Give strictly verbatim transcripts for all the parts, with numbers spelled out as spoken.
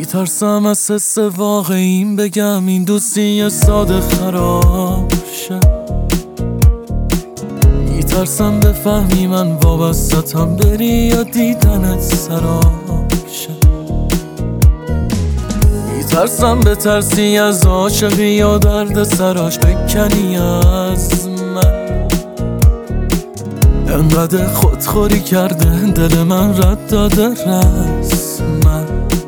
میترسم از حس واقعیم بگم این دوستی ساده خراب شه. میترسم بفهمی من وابستم بری یا دیدنت سراب شه. میترسم بترسی از عاشقی یا درد سراش بکنی از من. انقدر خودخوری کرده دل من رد داده رسمن.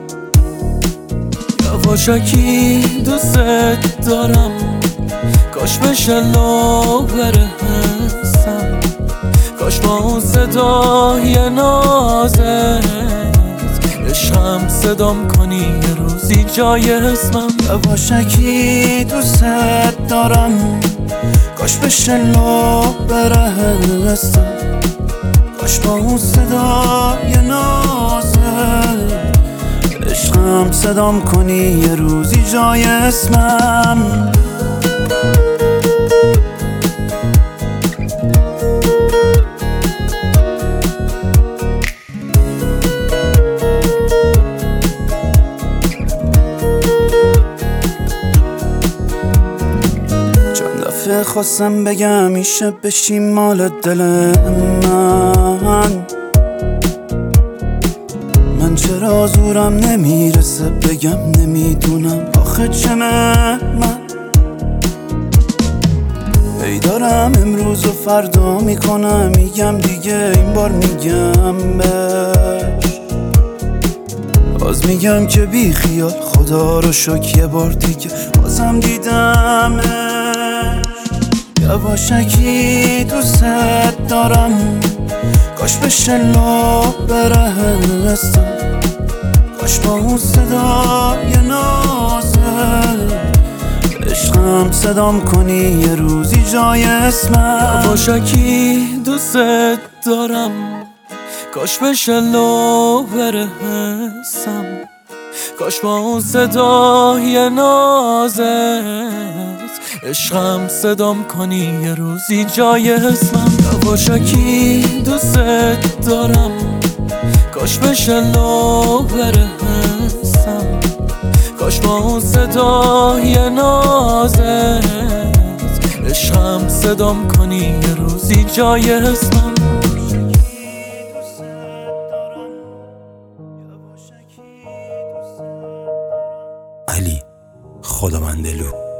یواشکی دوست دارم کاش بشه لو بره حسم. کاش با اون صدای نازت عشقم صدام کنی یه روزی جای اسمم. یواشکی دوست دارم کاش بشه لو بره حسم. کاش با اون صدای نازت عشقم صدام کنی یه روزی جای اسمم. چند دفعه خواستم بگم میشه بشی مال دل من. من چرا زورم نمیرسه بگم نمیدونم آخه چمه من. ای دارم امروز و فردا میکنم میگم دیگه این بار میگم بهش. باز میگم که بی خیال خدا رو شکر یه بار دیگه بازم دیدمش. یواشکی دوست دارم کاش بشه لو بره حسم. کاش با اون صدای نازت عشقم صدام کنی یه روزی جای اسمم. یواشکی دوست دارم کاش بشه لو بره حسم. کاش با اون صدای نازت عشقم صدام کنی یه روزی جای اسمم. یواشکی دوست دارم کاش بشه لو بره حسم. کاش با اون صدای نازت عشقم صدام کنی یه روزی جای اسمم. علی خدامندلو.